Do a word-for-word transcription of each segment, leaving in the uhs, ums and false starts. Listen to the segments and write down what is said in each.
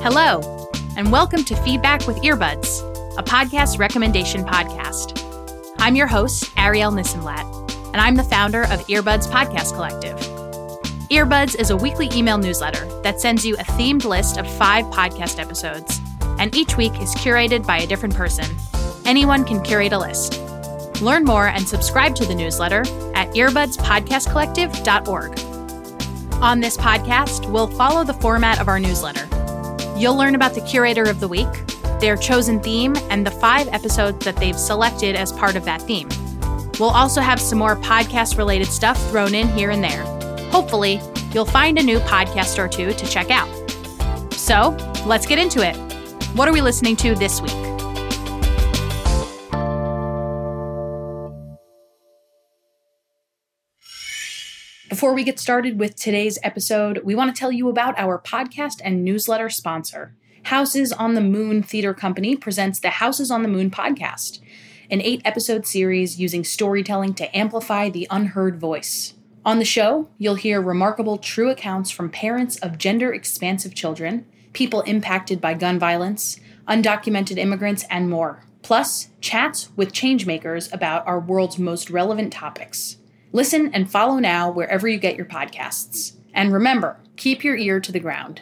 Hello, and welcome to Feedback with Earbuds, a podcast recommendation podcast. I'm your host, Ariel Nissenblatt, and I'm the founder of Earbuds Podcast Collective. Earbuds is a weekly email newsletter that sends you a themed list of five podcast episodes, and each week is curated by a different person. Anyone can curate a list. Learn more and subscribe to the newsletter at earbuds podcast collective dot org. On this podcast, we'll follow the format of our newsletter. You'll learn about the curator of the week, their chosen theme, and the five episodes that they've selected as part of that theme. We'll also have some more podcast-related stuff thrown in here and there. Hopefully, you'll find a new podcast or two to check out. So, let's get into it. What are we listening to this week? Before we get started with today's episode, we want to tell you about our podcast and newsletter sponsor. Houses on the Moon Theater Company presents the Houses on the Moon podcast, an eight-episode series using storytelling to amplify the unheard voice. On the show, you'll hear remarkable true accounts from parents of gender-expansive children, people impacted by gun violence, undocumented immigrants, and more. Plus, chats with changemakers about our world's most relevant topics. Listen and follow now wherever you get your podcasts. And remember, keep your ear to the ground.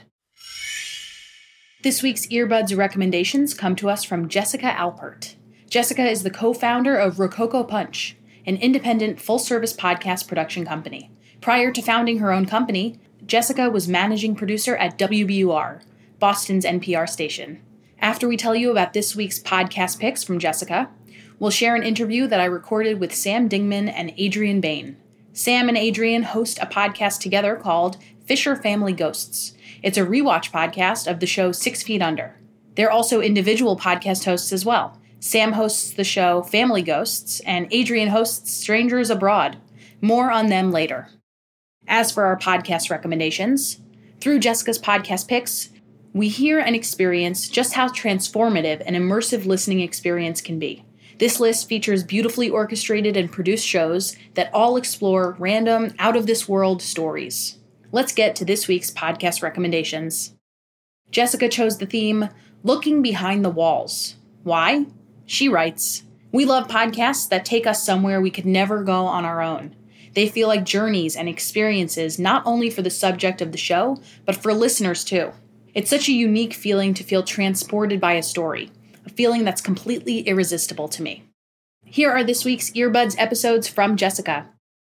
This week's Earbuds recommendations come to us from Jessica Alpert. Jessica is the co-founder of Rococo Punch, an independent full-service podcast production company. Prior to founding her own company, Jessica was managing producer at W B U R, Boston's N P R station. After we tell you about this week's podcast picks from Jessica, we'll share an interview that I recorded with Sam Dingman and Adrian Bain. Sam and Adrian host a podcast together called Fisher Family Ghosts. It's a rewatch podcast of the show Six Feet Under. They're also individual podcast hosts as well. Sam hosts the show Family Ghosts, and Adrian hosts Strangers Abroad. More on them later. As for our podcast recommendations, through Jessica's podcast picks, we hear and experience just how transformative an immersive listening experience can be. This list features beautifully orchestrated and produced shows that all explore random, out-of-this-world stories. Let's get to this week's podcast recommendations. Jessica chose the theme, Looking Behind the Walls. Why? She writes, "We love podcasts that take us somewhere we could never go on our own. They feel like journeys and experiences not only for the subject of the show, but for listeners too. It's such a unique feeling to feel transported by a story. A feeling that's completely irresistible to me." Here are this week's Earbuds episodes from Jessica.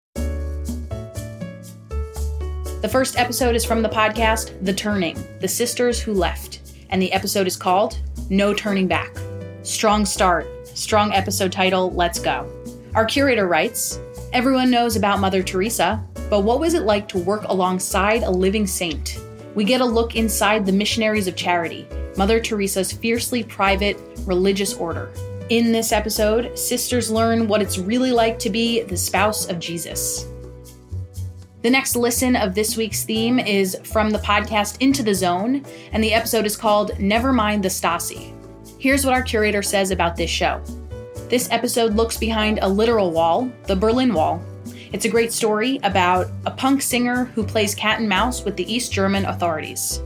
The first episode is from the podcast The Turning, The Sisters Who Left, and the episode is called No Turning Back. Strong start, strong episode title, let's go. Our curator writes, "Everyone knows about Mother Teresa, but what was it like to work alongside a living saint? We get a look inside the Missionaries of Charity, Mother Teresa's fiercely private religious order. In this episode, sisters learn what it's really like to be the spouse of Jesus." The next listen of this week's theme is from the podcast Into the Zone, and the episode is called Never Mind the Stasi. Here's what our curator says about this show. This episode looks behind a literal wall, the Berlin Wall. It's a great story about a punk singer who plays cat and mouse with the East German authorities.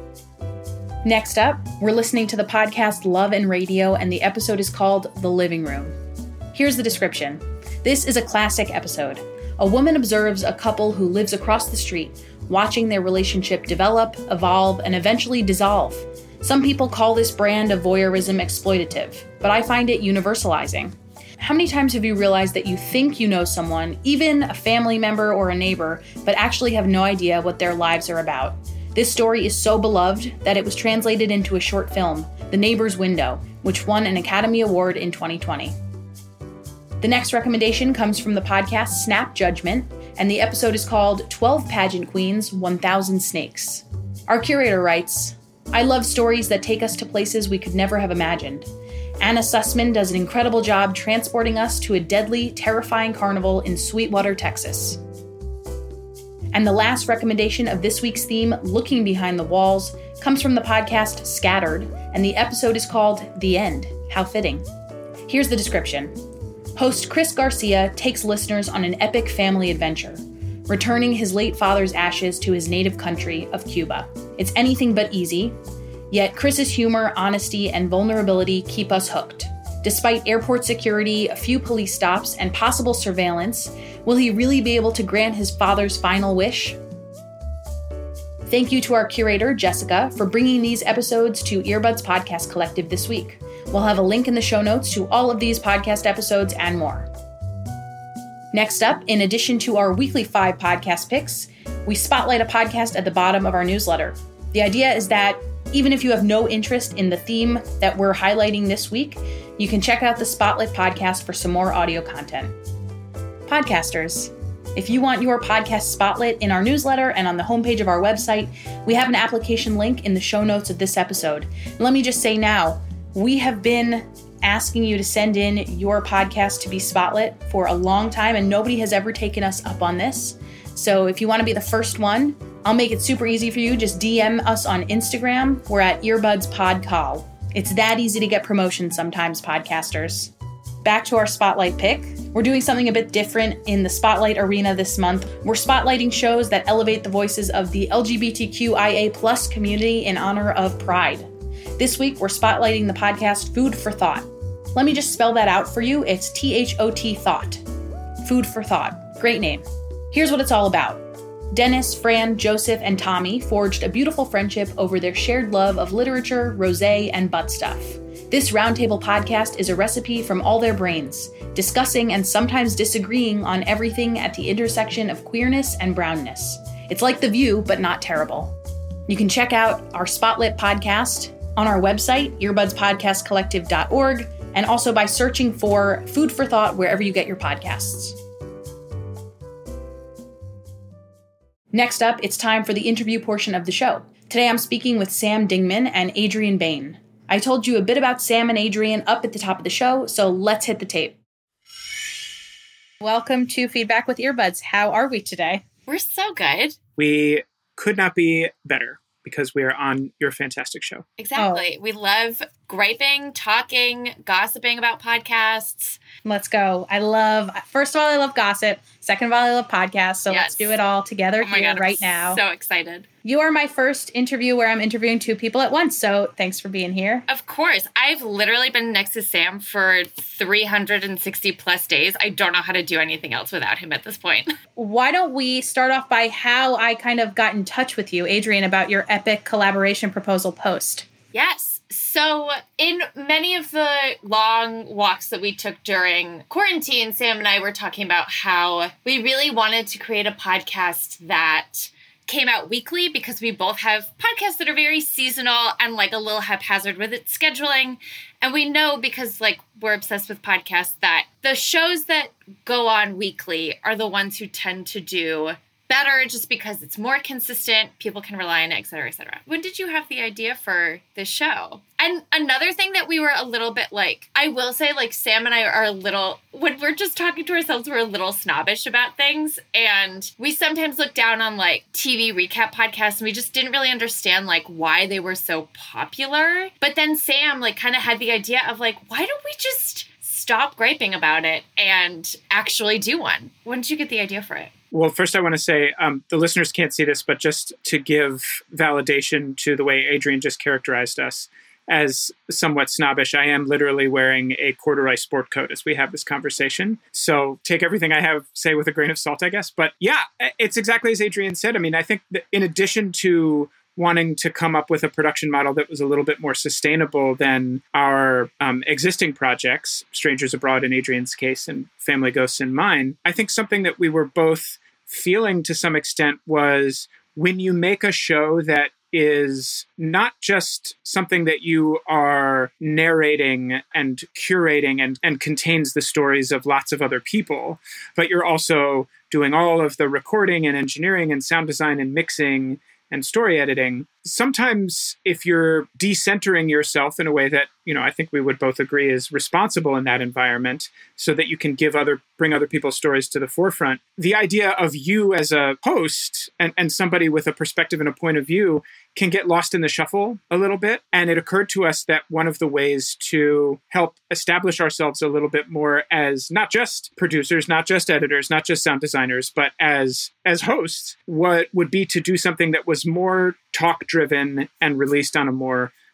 Next up, we're listening to the podcast Love and Radio, and the episode is called The Living Room. Here's the description. This is a classic episode. A woman observes a couple who lives across the street, watching their relationship develop, evolve, and eventually dissolve. Some people call this brand of voyeurism exploitative, but I find it universalizing. How many times have you realized that you think you know someone, even a family member or a neighbor, but actually have no idea what their lives are about? This story is so beloved that it was translated into a short film, The Neighbor's Window, which won an Academy Award in twenty twenty. The next recommendation comes from the podcast Snap Judgment, and the episode is called twelve Pageant Queens, one thousand Snakes. Our curator writes, "I love stories that take us to places we could never have imagined. Anna Sussman does an incredible job transporting us to a deadly, terrifying carnival in Sweetwater, Texas." And the last recommendation of this week's theme, Looking Behind the Walls, comes from the podcast Scattered, and the episode is called The End. How fitting. Here's the description. Host Chris Garcia takes listeners on an epic family adventure, returning his late father's ashes to his native country of Cuba. It's anything but easy. Yet Chris's humor, honesty, and vulnerability keep us hooked. Despite airport security, a few police stops, and possible surveillance, will he really be able to grant his father's final wish? Thank you to our curator, Jessica, for bringing these episodes to Earbuds Podcast Collective this week. We'll have a link in the show notes to all of these podcast episodes and more. Next up, in addition to our weekly five podcast picks, we spotlight a podcast at the bottom of our newsletter. The idea is that even if you have no interest in the theme that we're highlighting this week, you can check out the Spotlit podcast for some more audio content. Podcasters, if you want your podcast spotlit in our newsletter and on the homepage of our website, we have an application link in the show notes of this episode. And let me just say now, we have been asking you to send in your podcast to be spotlit for a long time, and nobody has ever taken us up on this. So if you want to be the first one, I'll make it super easy for you. Just D M us on Instagram. We're at Earbuds Podcall. It's that easy to get promotion sometimes, podcasters. Back to our Spotlight pick. We're doing something a bit different in the Spotlight arena this month. We're spotlighting shows that elevate the voices of the L G B T Q I A plus community in honor of Pride. This week, we're spotlighting the podcast Food for Thought. Let me just spell that out for you. It's T H O T Thought. Food for Thought. Great name. Here's what it's all about. Dennis, Fran, Joseph, and Tommy forged a beautiful friendship over their shared love of literature, rosé, and butt stuff. This roundtable podcast is a recipe from all their brains, discussing and sometimes disagreeing on everything at the intersection of queerness and brownness. It's like The View, but not terrible. You can check out our Spotlit podcast on our website, earbuds podcast collective dot org, and also by searching for Food for Thought wherever you get your podcasts. Next up, it's time for the interview portion of the show. Today I'm speaking with Sam Dingman and Adrian Bain. I told you a bit about Sam and Adrian up at the top of the show, so let's hit the tape. Welcome to Feedback with Earbuds. How are we today? We're so good. We could not be better because we are on your fantastic show. Exactly. Oh. We love griping, talking, gossiping about podcasts. Let's go. I love, first of all, I love gossip. Second of all, I love podcasts. So yes. Let's do it all together oh my here God, right I'm now. So excited. You are my first interview where I'm interviewing two people at once. So thanks for being here. Of course. I've literally been next to Sam for three hundred sixty plus days. I don't know how to do anything else without him at this point. Why don't we start off by how I kind of got in touch with you, Adrian, about your epic collaboration proposal post? Yes. So in many of the long walks that we took during quarantine, Sam and I were talking about how we really wanted to create a podcast that came out weekly because we both have podcasts that are very seasonal and like a little haphazard with its scheduling. And we know because like we're obsessed with podcasts that the shows that go on weekly are the ones who tend to do better just because it's more consistent, people can rely on it, et cetera, et cetera. When did you have the idea for this show? And another thing that we were a little bit like, I will say like Sam and I are a little, when we're just talking to ourselves, we're a little snobbish about things. And we sometimes look down on like T V recap podcasts and we just didn't really understand like why they were so popular. But then Sam like kind of had the idea of like, why don't we just stop griping about it and actually do one? When did you get the idea for it? Well, first I want to say um, the listeners can't see this, but just to give validation to the way Adrian just characterized us as somewhat snobbish, I am literally wearing a corduroy sport coat as we have this conversation. So take everything I have say with a grain of salt, I guess. But yeah, it's exactly as Adrian said. I mean, I think that in addition to wanting to come up with a production model that was a little bit more sustainable than our um, existing projects, Strangers Abroad in Adrian's case and Family Ghosts in mine, I think something that we were both feeling to some extent was when you make a show that is not just something that you are narrating and curating and, and contains the stories of lots of other people, but you're also doing all of the recording and engineering and sound design and mixing and story editing. Sometimes if you're decentering yourself in a way that, you know, I think we would both agree is responsible in that environment so that you can give other, bring other people's stories to the forefront, the idea of you as a host and, and somebody with a perspective and a point of view can get lost in the shuffle a little bit. And it occurred to us that one of the ways to help establish ourselves a little bit more as not just producers, not just editors, not just sound designers, but as as hosts, what would be to do something that was more talk-driven and released on a more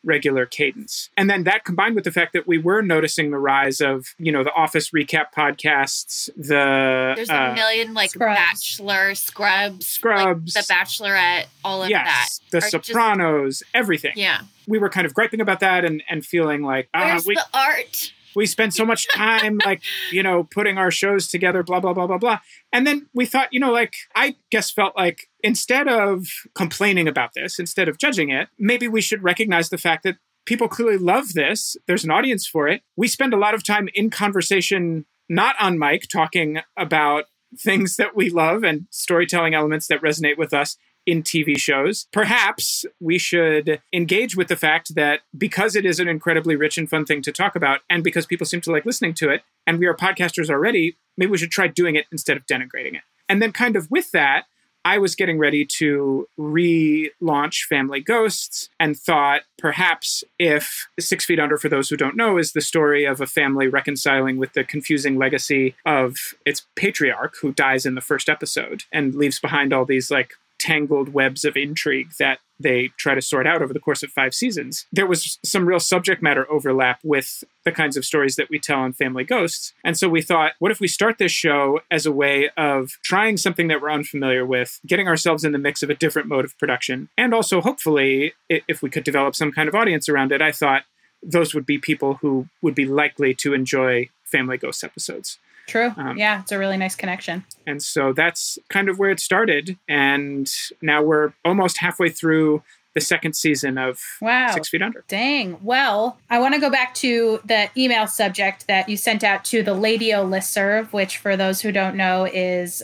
regular cadence. And then that combined with the fact that we were noticing the rise of, you know, the Office recap podcasts, the... There's uh, a million, like, Scrubs. Bachelor, Scrubs, Scrubs. like, The Bachelorette, all of yes, that. The are Sopranos, just, everything. yeah. We were kind of griping about that and, and feeling like, ah, Where's we, the art? we spend so much time, like, you know, putting our shows together, blah, blah, blah, blah, blah. And then we thought, you know, like, I guess felt like instead of complaining about this, instead of judging it, maybe we should recognize the fact that people clearly love this. There's an audience for it. We spend a lot of time in conversation, not on mic, talking about things that we love and storytelling elements that resonate with us in T V shows. Perhaps we should engage with the fact that because it is an incredibly rich and fun thing to talk about, and because people seem to like listening to it, and we are podcasters already, maybe we should try doing it instead of denigrating it. And then kind of with that, I was getting ready to relaunch Family Ghosts and thought perhaps if Six Feet Under, for those who don't know, is the story of a family reconciling with the confusing legacy of its patriarch who dies in the first episode and leaves behind all these like tangled webs of intrigue that they try to sort out over the course of five seasons. There was some real subject matter overlap with the kinds of stories that we tell on Family Ghosts. And so we thought, what if we start this show as a way of trying something that we're unfamiliar with, getting ourselves in the mix of a different mode of production, and also hopefully, if we could develop some kind of audience around it, I thought those would be people who would be likely to enjoy Family Ghosts episodes. True. Um, yeah, it's a really nice connection. And so that's kind of where it started. And now we're almost halfway through the second season of Wow. Six Feet Under. Dang. Well, I want to go back to the email subject that you sent out to the Ladio listserv, which for those who don't know is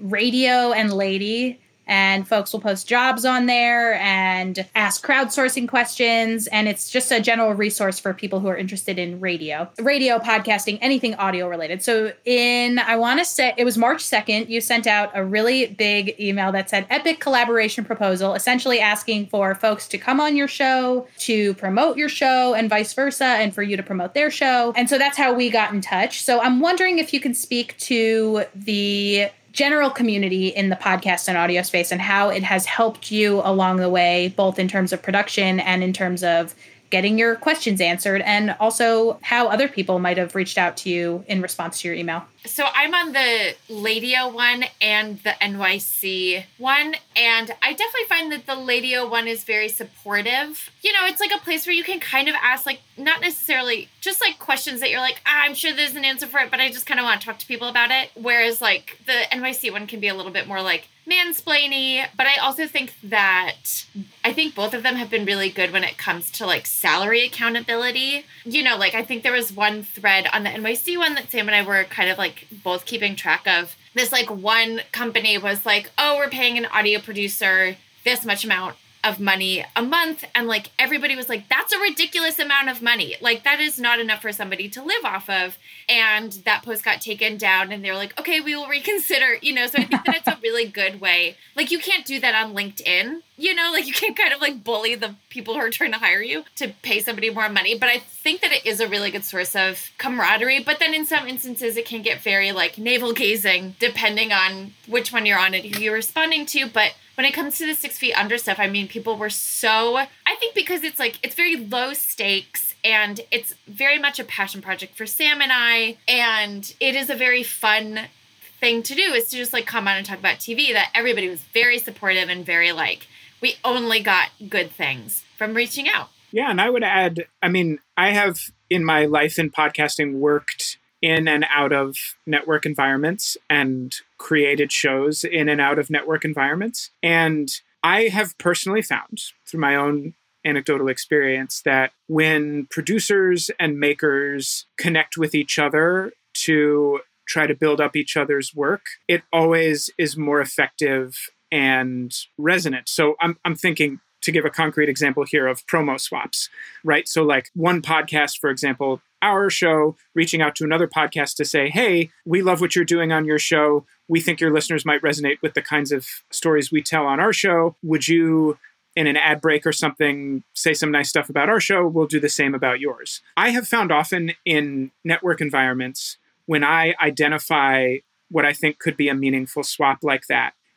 radio and lady. And folks will post jobs on there and ask crowdsourcing questions. And it's just a general resource for people who are interested in radio, radio, podcasting, anything audio related. So in, I want to say, it was March second, you sent out a really big email that said epic collaboration proposal, essentially asking for folks to come on your show, to promote your show and vice versa, and for you to promote their show. And so that's how we got in touch. So I'm wondering if you can speak to the general community in the podcast and audio space and how it has helped you along the way, both in terms of production and in terms of getting your questions answered, and also how other people might have reached out to you in response to your email. So I'm on the Ladio one and the N Y C one, and I definitely find that the Ladio one is very supportive. You know, it's like a place where you can kind of ask, like, not necessarily just like questions that you're like, ah, I'm sure there's an answer for it, but I just kind of want to talk to people about it. Whereas like the N Y C one can be a little bit more like mansplainy, but I also think that I think both of them have been really good when it comes to like salary accountability. You know, like I think there was one thread on the N Y C one that Sam and I were kind of like both keeping track of. This like one company was like, oh, we're paying an audio producer this much amount of money a month, and like everybody was like, that's a ridiculous amount of money, like that is not enough for somebody to live off of. And that post got taken down and they were like, okay, we will reconsider, you know. So I think that it's a really good way. Like you can't do that on LinkedIn, you know, like you can't kind of like bully the people who are trying to hire you to pay somebody more money. But I think that it is a really good source of camaraderie. But then in some instances it can get very like navel gazing depending on which one you're on and who you're responding to. But when it comes to the Six Feet Under stuff, I mean, people were so, I think because it's like, it's very low stakes and it's very much a passion project for Sam and I. And it is a very fun thing to do, is to just like come on and talk about T V, that everybody was very supportive and very like, we only got good things from reaching out. Yeah. And I would add, I mean, I have in my life in podcasting worked in and out of network environments and created shows in and out of network environments. And I have personally found through my own anecdotal experience that when producers and makers connect with each other to try to build up each other's work, it always is more effective and resonant. So I'm I'm thinking, to give a concrete example here, of promo swaps, right? So like one podcast, for example, our show reaching out to another podcast to say, hey, we love what you're doing on your show. We think your listeners might resonate with the kinds of stories we tell on our show. Would you, in an ad break or something, say some nice stuff about our show? We'll do the same about yours. I have found often in network environments, when I identify what I think could be a meaningful swap like that,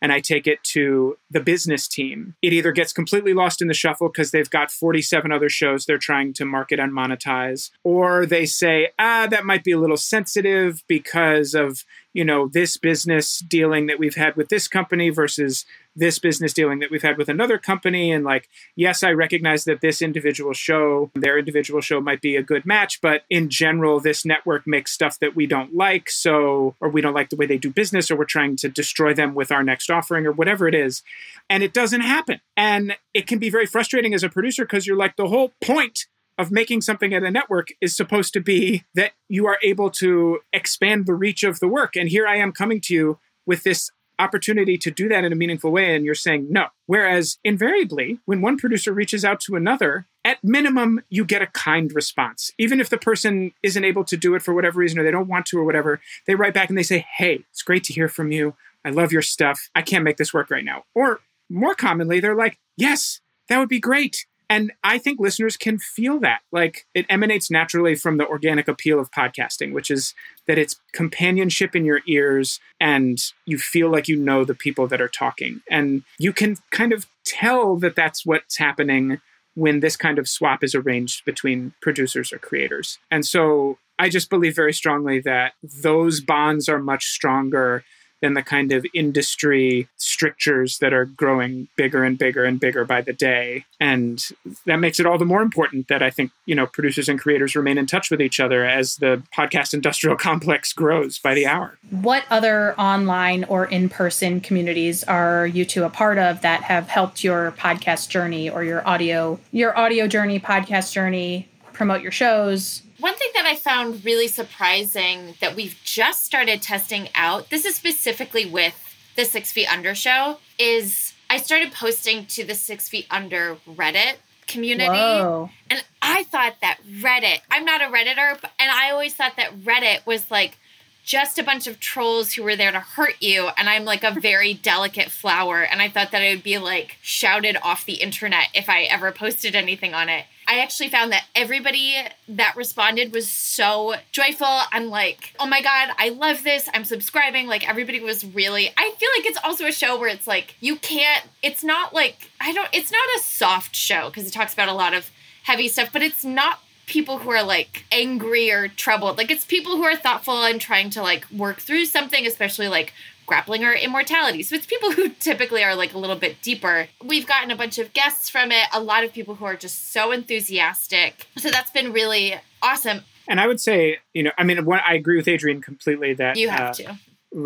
and I take it to the business team, it either gets completely lost in the shuffle because they've got forty-seven other shows they're trying to market and monetize, or they say, ah, that might be a little sensitive because of, you know, this business dealing that we've had with this company versus this business dealing that we've had with another company. And like, yes, I recognize that this individual show, their individual show might be a good match, but in general, this network makes stuff that we don't like. So, or we don't like the way they do business, or we're trying to destroy them with our next offering or whatever it is. And it doesn't happen. And it can be very frustrating as a producer because you're like, the whole point of making something at a network is supposed to be that you are able to expand the reach of the work. And here I am coming to you with this opportunity to do that in a meaningful way, and you're saying no. Whereas invariably, when one producer reaches out to another, at minimum, you get a kind response. Even if the person isn't able to do it for whatever reason, or they don't want to or whatever, they write back and they say, hey, it's great to hear from you. I love your stuff. I can't make this work right now. Or more commonly, they're like, yes, that would be great. And I think listeners can feel that. Like, it emanates naturally from the organic appeal of podcasting, which is that it's companionship in your ears and you feel like you know the people that are talking. And you can kind of tell that that's what's happening when this kind of swap is arranged between producers or creators. And so I just believe very strongly that those bonds are much stronger than the kind of industry strictures that are growing bigger and bigger and bigger by the day. And that makes it all the more important that I think, you know, producers and creators remain in touch with each other as the podcast industrial complex grows by the hour. What other online or in-person communities are you two a part of that have helped your podcast journey or your audio, your audio journey, podcast journey, promote your shows? One thing that I found really surprising that we've just started testing out, this is specifically with the Six Feet Under show, is I started posting to the Six Feet Under Reddit community. Whoa. And I thought that Reddit, I'm not a Redditor, and I always thought that Reddit was like just a bunch of trolls who were there to hurt you. And I'm like a very delicate flower. And I thought that I would be like shouted off the internet if I ever posted anything on it. I actually found that everybody that responded was so joyful. I'm like, oh my God, I love this. I'm subscribing. Like, everybody was really, I feel like it's also a show where it's like, you can't, it's not like, I don't, it's not a soft show because it talks about a lot of heavy stuff, but it's not people who are like angry or troubled. Like, it's people who are thoughtful and trying to like work through something, especially like grappling our immortality. So it's people who typically are like a little bit deeper. We've gotten a bunch of guests from it, a lot of people who are just so enthusiastic. So that's been really awesome. And I would say, you know, I mean, one, I agree with Adrienne completely that you have uh, to.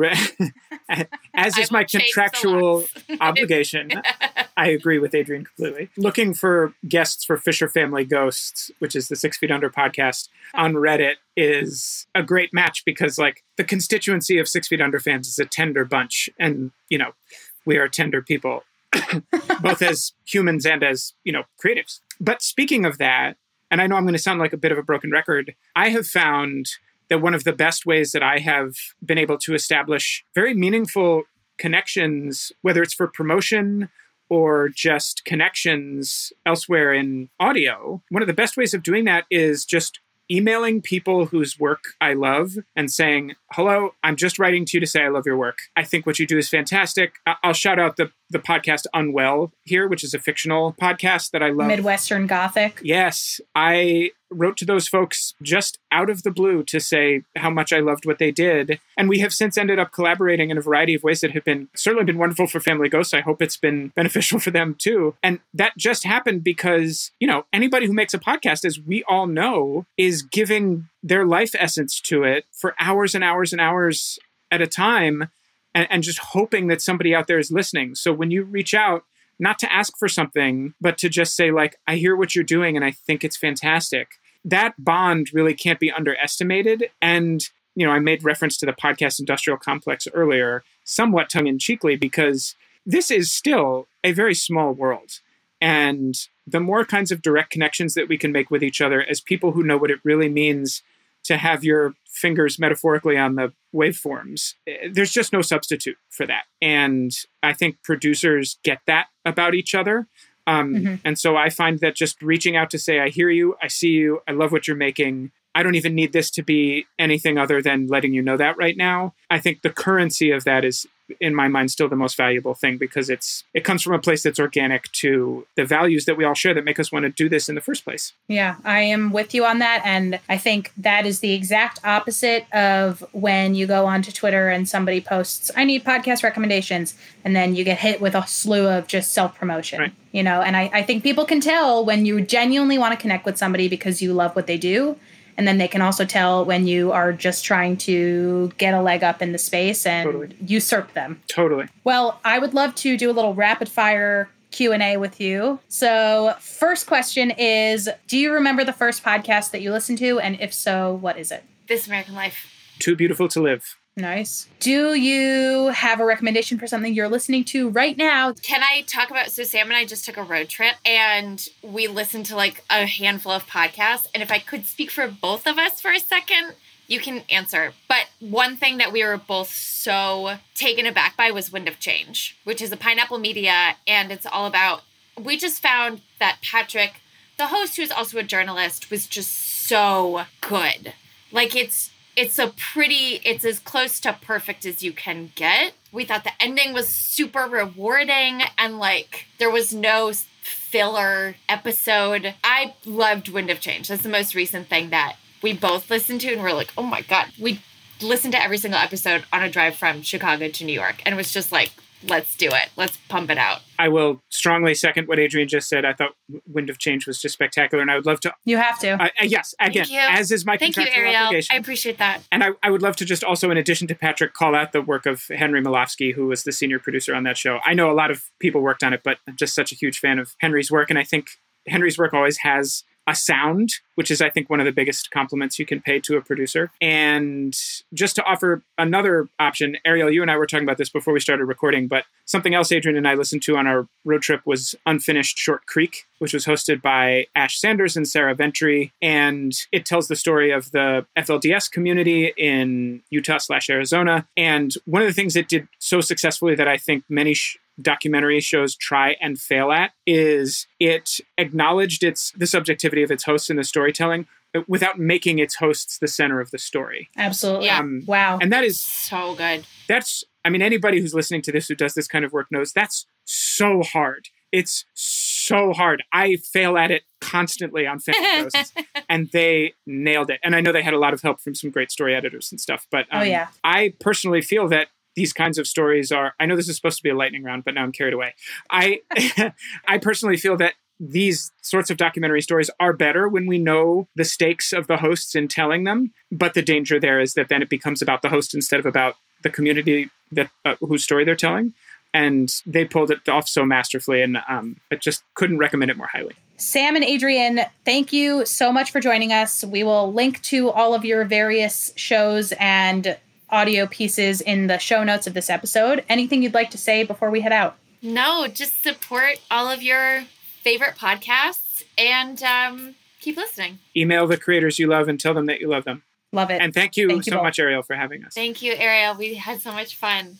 As is my contractual obligation, I agree with Adrienne completely. Looking for guests for Fisher Family Ghosts, which is the Six Feet Under podcast on Reddit, is a great match because, like, the constituency of Six Feet Under fans is a tender bunch. And, you know, we are tender people, both as humans and as, you know, creatives. But speaking of that, and I know I'm going to sound like a bit of a broken record, I have found that one of the best ways that I have been able to establish very meaningful connections, whether it's for promotion or just connections elsewhere in audio, one of the best ways of doing that is just emailing people whose work I love and saying, hello, I'm just writing to you to say I love your work. I think what you do is fantastic. I'll shout out the, the podcast Unwell here, which is a fictional podcast that I love. Midwestern Gothic. Yes. I wrote to those folks just out of the blue to say how much I loved what they did. And we have since ended up collaborating in a variety of ways that have been certainly been wonderful for Family Ghosts. I hope it's been beneficial for them too. And that just happened because, you know, anybody who makes a podcast, as we all know, is giving their life essence to it for hours and hours and hours at a time and, and just hoping that somebody out there is listening. So when you reach out, not to ask for something, but to just say, like, I hear what you're doing and I think it's fantastic. That bond really can't be underestimated. And, you know, I made reference to the podcast industrial complex earlier, somewhat tongue-in-cheekly, because this is still a very small world. And the more kinds of direct connections that we can make with each other as people who know what it really means to have your fingers metaphorically on the waveforms, there's just no substitute for that. And I think producers get that about each other. Um, mm-hmm. And so I find that just reaching out to say, I hear you, I see you, I love what you're making. I don't even need this to be anything other than letting you know that right now. I think the currency of that is in my mind, still the most valuable thing because it's it comes from a place that's organic to the values that we all share that make us want to do this in the first place. Yeah, I am with you on that. And I think that is the exact opposite of when you go onto Twitter and somebody posts, I need podcast recommendations. And then you get hit with a slew of just self-promotion. Right. You know, and I, I think people can tell when you genuinely want to connect with somebody because you love what they do. And then they can also tell when you are just trying to get a leg up in the space and Totally. usurp them. Totally. Well, I would love to do a little rapid fire Q and A with you. So first question is, do you remember the first podcast that you listened to? And if so, what is it? This American Life. Too Beautiful to Live. Nice. Do you have a recommendation for something you're listening to right now? Can I talk about, so Sam and I just took a road trip and we listened to like a handful of podcasts. And if I could speak for both of us for a second, you can answer. But one thing that we were both so taken aback by was Wind of Change, which is a Pineapple Media. And it's all about, we just found that Patrick, the host, who is also a journalist, was just so good. Like it's, It's a pretty, it's as close to perfect as you can get. We thought the ending was super rewarding and like there was no filler episode. I loved Wind of Change. That's the most recent thing that we both listened to and we're like, oh my God. We listened to every single episode on a drive from Chicago to New York. And it was just like, let's do it. Let's pump it out. I will strongly second what Adrienne just said. I thought Wind of Change was just spectacular, and I would love to... You have to. Uh, uh, yes, again, as is my Thank contractual you, Ariel. obligation. I appreciate that. And I, I would love to just also, in addition to Patrick, call out the work of Henry Malofsky, who was the senior producer on that show. I know a lot of people worked on it, but I'm just such a huge fan of Henry's work, and I think Henry's work always has a sound, which is, I think, one of the biggest compliments you can pay to a producer. And just to offer another option, Ariel, you and I were talking about this before we started recording, but something else Adrienne and I listened to on our road trip was Unfinished Short Creek, which was hosted by Ash Sanders and Sarah Ventry. And it tells the story of the F L D S community in Utah slash Arizona. And one of the things it did so successfully that I think many sh- documentary shows try and fail at is it acknowledged its the subjectivity of its hosts in the storytelling without making its hosts the center of the story. Absolutely. Yeah. Um, wow. And that is so good. That's, I mean, anybody who's listening to this who does this kind of work knows that's so hard. It's so hard. I fail at it constantly on fan posts, and they nailed it. And I know they had a lot of help from some great story editors and stuff. But um, oh, yeah. I personally feel that these kinds of stories are, I know this is supposed to be a lightning round, but now I'm carried away. I I personally feel that these sorts of documentary stories are better when we know the stakes of the hosts in telling them. But the danger there is that then it becomes about the host instead of about the community that uh, whose story they're telling. And they pulled it off so masterfully, and um, I just couldn't recommend it more highly. Sam and Adrienne, thank you so much for joining us. We will link to all of your various shows and audio pieces in the show notes of this episode. Anything you'd like to say before we head out? No, just support all of your favorite podcasts and um, keep listening. Email the creators you love and tell them that you love them. Love it. And thank you, thank you so both. much, Ariel, for having us. Thank you, Ariel. We had so much fun.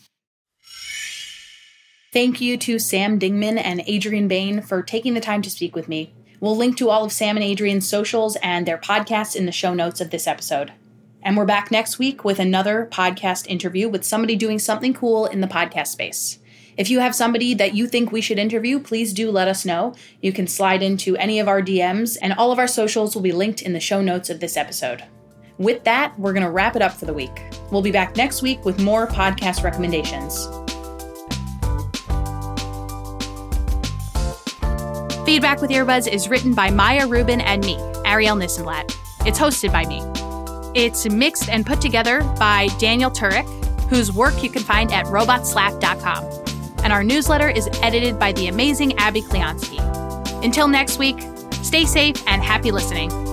Thank you to Sam Dingman and Adrienne Bain for taking the time to speak with me. We'll link to all of Sam and Adrienne's socials and their podcasts in the show notes of this episode. And we're back next week with another podcast interview with somebody doing something cool in the podcast space. If you have somebody that you think we should interview, please do let us know. You can slide into any of our D Ms, and all of our socials will be linked in the show notes of this episode. With that, we're going to wrap it up for the week. We'll be back next week with more podcast recommendations. Feedback with Earbuds is written by Maya Rubin and me, Ariel Nissenblatt. It's hosted by me. It's mixed and put together by Daniel Turek, whose work you can find at robot slap dot com. And our newsletter is edited by the amazing Abby Kleonsky. Until next week, stay safe and happy listening.